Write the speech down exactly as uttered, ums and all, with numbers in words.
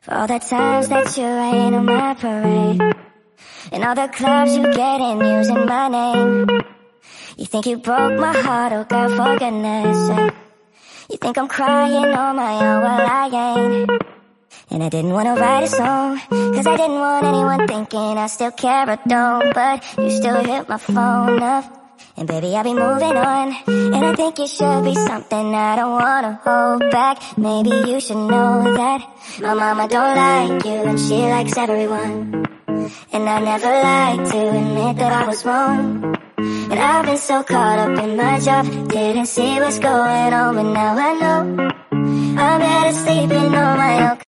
For all the times that you rain on my parade, and all the clubs you get in using my name. You think you broke my heart, oh girl, for goodness sake. You think I'm crying on my own, well I ain't. And I didn't wanna write a song, cause I didn't want anyone thinking I still care or don't. But you still hit my phone up, and baby I'll be moving on. And I think you should be something I don't wanna hold back. Maybe you should know that my mama don't like you and she likes everyone. And I never like to admit that I was wrong. And I've been so caught up in my job, didn't see what's going on. But now I know I'm better sleeping on my own.